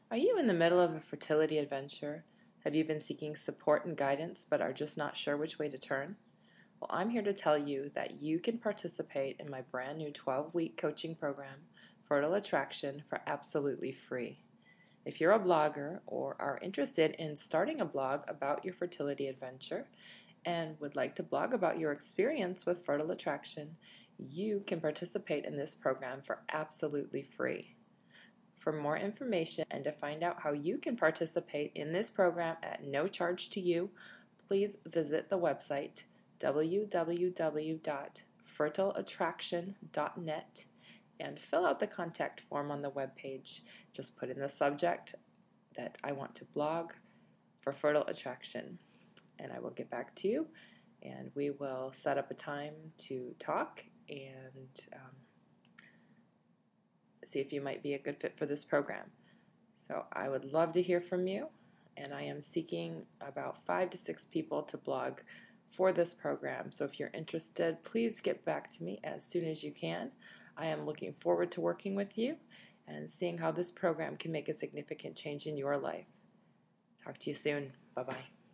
Are you in the middle of a fertility adventure? Have you been seeking support and guidance but are just not sure which way to turn? Well, I'm here to tell you that you can participate in my brand new 12-week coaching program, Fertile Attraction, for absolutely free. If you're a blogger or are interested in starting a blog about your fertility adventure and would like to blog about your experience with fertile attraction, you can participate in this program for absolutely free. For more information and to find out how you can participate in this program at no charge to you, please visit the website www.fertileattraction.net and fill out the contact form on the webpage. Just put in the subject that I want to blog for Fertile Attraction, and I will get back to you, and we will set up a time to talk and see if you might be a good fit for this program. So I would love to hear from you, and I am seeking about 5 to 6 people to blog for this program. So if you're interested, please get back to me as soon as you can. I am looking forward to working with you and seeing how this program can make a significant change in your life. Talk to you soon. Bye-bye.